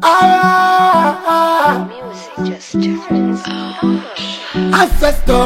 Music just turns Ancestor.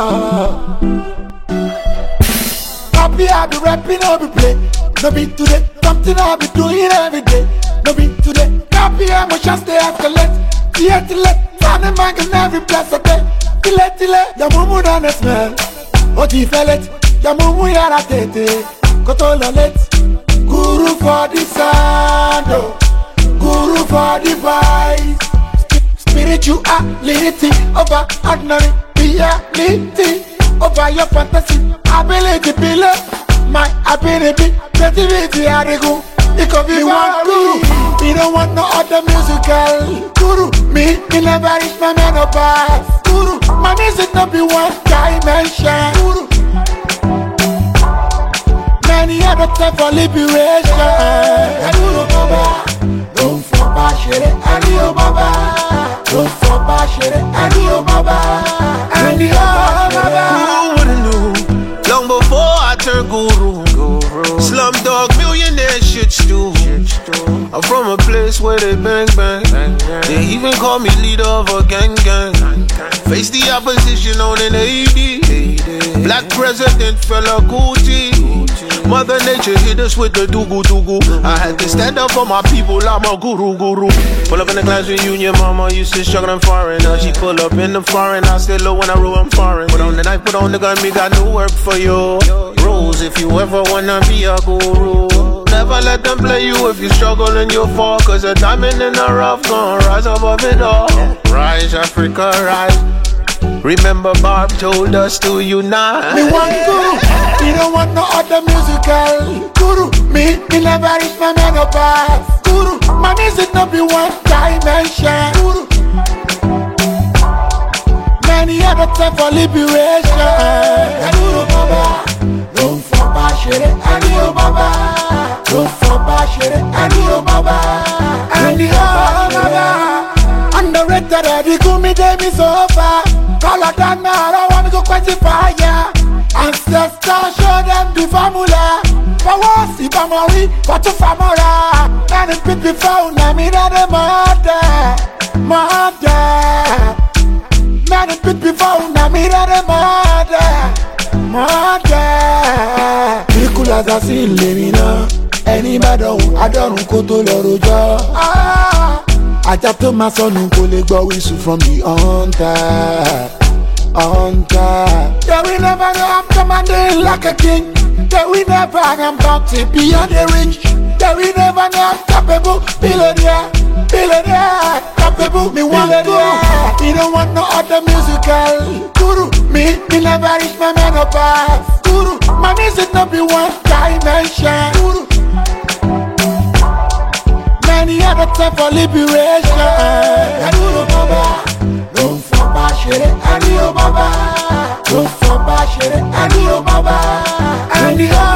Happy I be rapping every play. No be today, something I be doing every day. No be today, happy emotions they escalate. Turn the man in every place of day. Tile, ya mumu dan the smell. Oti felet, ya mumu ya la tete. Kotola let, guru for the sound, oh. Guru for the vibe. Spirituality over ordinary reality. Over your fantasy, ability, below my ability, creativity, arigo. It could be one guru. We don't want no other musical guru. Me never reach my menopause. Guru, my music not be one dimension. Guru, many other time for liberation. Guru Baba, don't for bashire. Adio Baba, don't for bashire. Adio Baba, Adio Baba. Who would've knew? Long before I turned guru. Slumdog millionaire shit stew. I'm from a place where they bang bang. They even call me leader of a gang gang. Face the opposition on an AD. Black president fella Gucci. Mother Nature hit us with the doogu doogu. I had to stand up for my people, I'm a guru. Pull up in the class reunion, mama used to struggle and foreign. Now she pull up in the foreign, I stay low when I roll, I'm foreign. Put on the knife, put on the gun, me got new work for you. Rules if you ever wanna be a guru. Never let them play you if you struggle and you fall. Cause a diamond in the rough gon' rise above it all. Rise Africa, rise. Remember Barb told us to unite. Me one guru, me don't want no other musical guru. Me never reach my menopause. Guru, my music not be one dimension. Guru, many other time for liberation. Guru Baba, don't for bashire. Adio Baba, don't for bashire. Adio Baba, Adio Baba. Underrated, the gumi dem is over. Call a down now, I don't wanna go quench the fire. Ancestors show them the formula. For what's if I'm worried, what to famora. And if it be found, I mean the mother. Man, if it be found, I mean the mother. Nicolas a seen Lemina. Anybody, I don't go to Loroja. I just told my son who could go whistle from the hunter. Yeah, we never know I'm commanding like a king. Yeah, we never know I'm about to be on the ring. Yeah, we never know I'm capable. Billionaire, capable. Me one guru. Me don't want no other musical guru. Me never reach my menopause. Guru, my music not be one dimension. Guru, many other time for liberation. Guru Baba, don't for bashire. Adio Baba, don't for bashire. Adio Baba, Adio